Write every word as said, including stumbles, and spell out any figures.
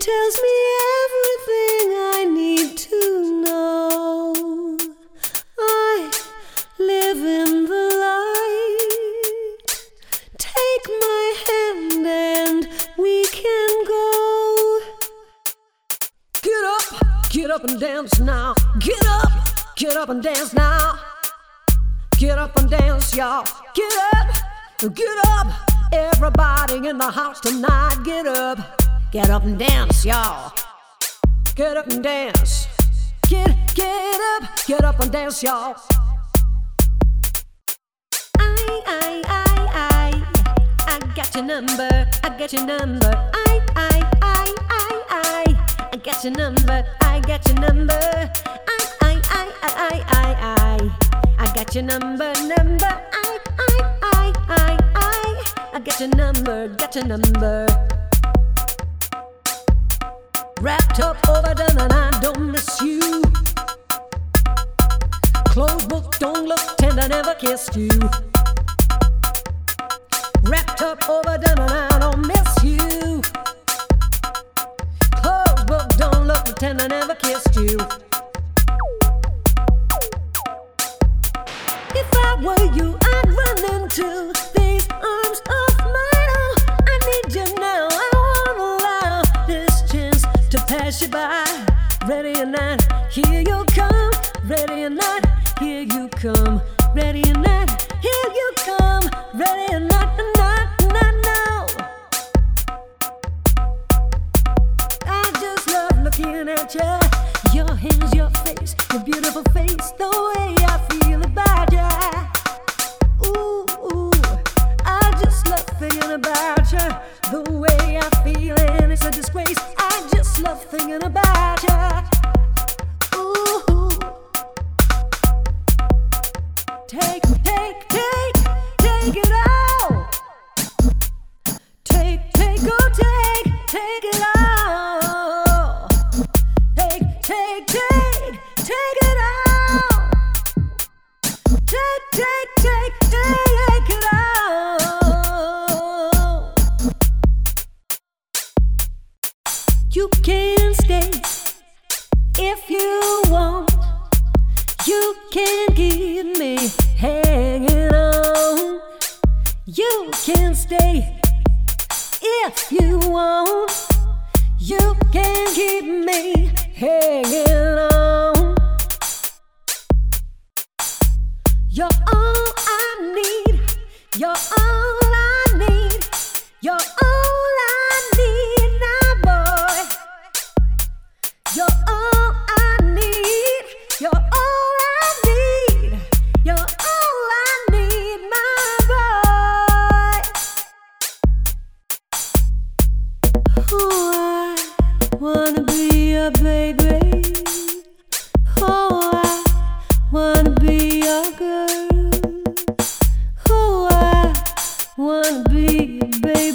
tells me everything I need to know. I live in the light. Take my hand and we can go. Get up, get up and dance now. Get up, get up and dance now. Get up and dance, y'all. Get up, get up. Everybody in the house tonight, get up. Get up and dance, y'all. Get up and dance. Get, get up, get up and dance, y'all. I, I, I, I, I got your number, I got your number. I, I, I, I, I, I got your number, I got your number. I, I, I, I, I, I, I got your number, number. I, I, I, I, I, I got your number, got your number. Wrapped up, overdone, and I don't miss you. Closed book, don't look tender, never kissed you. Wrapped up, overdone, and I don't miss you. Closed book, don't look tender, never kissed you. If I were you, I'd run into these arms of mine. Oh, I need you now. I won't allow this chance to pass you by. Ready or not, here you come. Ready or not, here you come. Ready or not, here you come. Ready or not, not, not now. I just love looking at you. Your hands, your face, your beautiful face, the way I feel about you. Ooh, ooh, I just love thinking about you. The way I feel, and it's a disgrace. I just love thinking about you. Ooh, take, take, take, take it all. Take, take, oh, take, take it all. Take, take, take, take it all. Take, take, take, take it all. You can stay if you want. You can keep me hanging on. You can stay if you want. You can keep me hanging on. You're all I need. You're all I need. You're all I need now, boy. You're all I need. You're all I need. You're all I need, my boy. Oh, I wanna be your baby. Oh, I wanna be your girl. Oh, I wanna be your baby.